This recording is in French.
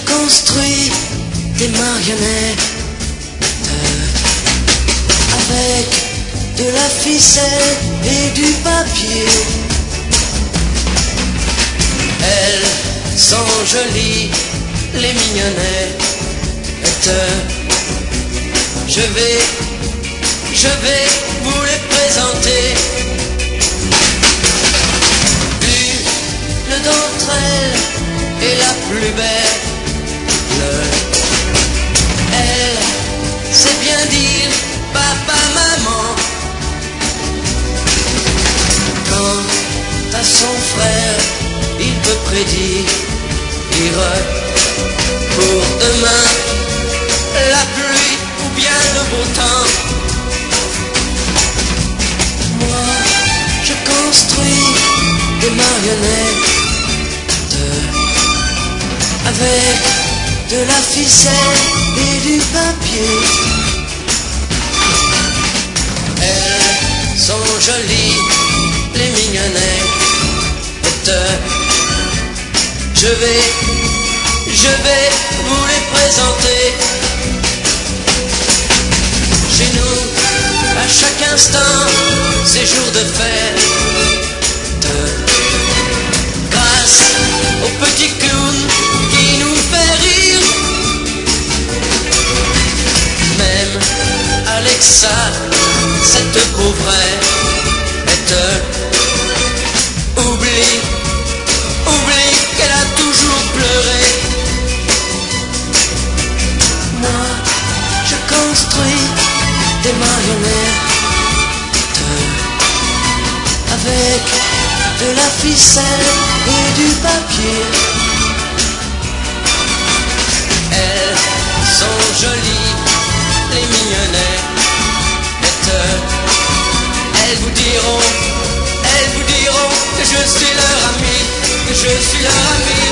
construis des marionnettes avec de la ficelle et du papier. Elles sont jolies, les mignonnettes. Je vais vous les présenter. Une d'entre elles est la plus belle. Elle sait bien dire papa, maman. Quant à son frère, il peut prédire pour demain la pluie ou bien le beau temps. Moi, je construis des marionnettes avec de la ficelle et du papier. Elles sont jolies, les mignonnettes. Je vais vous les présenter. Chez nous, à chaque instant, c'est jour de fête. Grâce au petit clown qui nous fait rire. Même Alexa, cette pauvrette, oublie qu'elle a toujours pleuré. Moi, je construis des marionnettes avec de la ficelle et du papier. Elles sont jolies, les mignonnettes. Elles vous diront que je suis leur ami, que je suis leur ami.